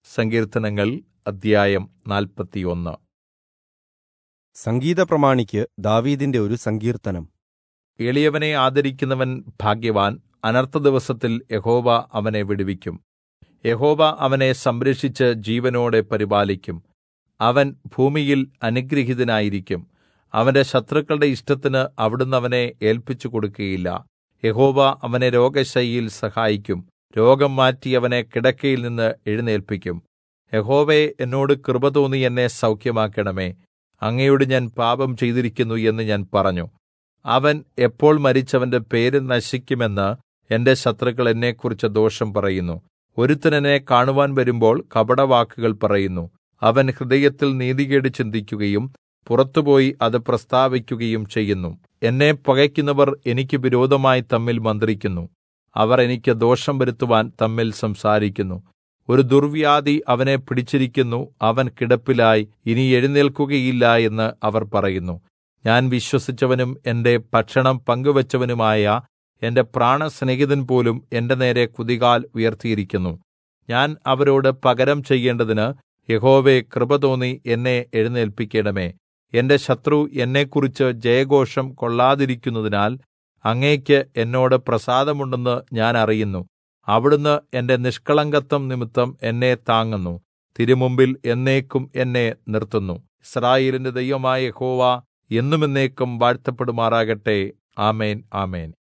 സങ്കീർത്തനങ്ങൾ അധ്യായം 41. സംഗീതപ്രമാണിക്ക് ദാവീദിന്റെ ഒരു സങ്കീർത്തനം. എളിയവനെ ആദരിക്കുന്നവൻ ഭാഗ്യവാൻ. അനർത്ഥദിവസത്തിൽ യഹോവ അവനെ വിടുവിക്കും. യഹോവ അവനെ സംരക്ഷിച്ച് ജീവനോടെ പരിപാലിക്കും. അവൻ ഭൂമിയിൽ അനുഗൃഹീതനായിരിക്കും. അവന്റെ ശത്രുക്കളുടെ ഇഷ്ടത്തിന് അവിടുന്ന് അവനെ ഏല്പിച്ചു കൊടുക്കുകയില്ല. യഹോവ അവനെ രോഗശയ്യയിൽ സഹായിക്കും. രോഗം മാറ്റി അവനെ കിടക്കയിൽ നിന്ന് എഴുന്നേല്പിക്കും. യഹോവേ, എന്നോട് കൃപ തോന്നി എന്നെ സൗഖ്യമാക്കണമേ. അങ്ങയോട് ഞാൻ പാപം ചെയ്തിരിക്കുന്നു എന്ന് ഞാൻ പറഞ്ഞു. അവൻ എപ്പോൾ മരിച്ചവന്റെ പേര് നശിക്കുമെന്ന് എന്റെ ശത്രുക്കൾ എന്നെക്കുറിച്ച് ദോഷം പറയുന്നു. ഒരുത്തൻ എന്നെ കാണുവാൻ വരുമ്പോൾ കപടവാക്കുകൾ പറയുന്നു. അവൻ ഹൃദയത്തിൽ നീതികേട് ചിന്തിക്കുകയും പുറത്തുപോയി അത് പ്രസ്താവിക്കുകയും ചെയ്യുന്നു. എന്നെ പകയ്ക്കുന്നവർ എനിക്ക് വിരോധമായി തമ്മിൽ മന്ത്രിക്കുന്നു. അവർ എനിക്ക് ദോഷം വരുത്തുവാൻ തമ്മിൽ സംസാരിക്കുന്നു. ഒരു ദുർവ്യാധി അവനെ പിടിച്ചിരിക്കുന്നു. അവൻ കിടപ്പിലായി ഇനി എഴുന്നേൽക്കുകയില്ല എന്ന് അവർ പറയുന്നു. ഞാൻ വിശ്വസിച്ചവനും എന്റെ ഭക്ഷണം പങ്കുവച്ചവനുമായ എന്റെ പ്രാണസ്നേഹിതൻ പോലും എന്റെ നേരെ കുതികാൽ ഉയർത്തിയിരിക്കുന്നു. ഞാൻ അവരോട് പകരം ചെയ്യേണ്ടതിന് യഹോവേ, കൃപ തോന്നി എന്നെ എഴുന്നേല്പിക്കണമേ. എന്റെ ശത്രു എന്നെക്കുറിച്ച് ജയഘോഷം കൊള്ളാതിരിക്കുന്നതിനാൽ അങ്ങേക്ക് എന്നോട് പ്രസാദമുണ്ടെന്ന് ഞാൻ അറിയുന്നു. അവിടുന്ന് എന്റെ നിഷ്കളങ്കത്വം നിമിത്തം എന്നെ താങ്ങുന്നു. തിരുമുമ്പിൽ എന്നേക്കും എന്നെ നിർത്തുന്നു. യിസ്രായേലിന്റെ ദൈവമായ യഹോവ എന്നും എന്നേക്കും വാഴ്ത്തപ്പെടുമാറാകട്ടെ. ആമേൻ, ആമേൻ.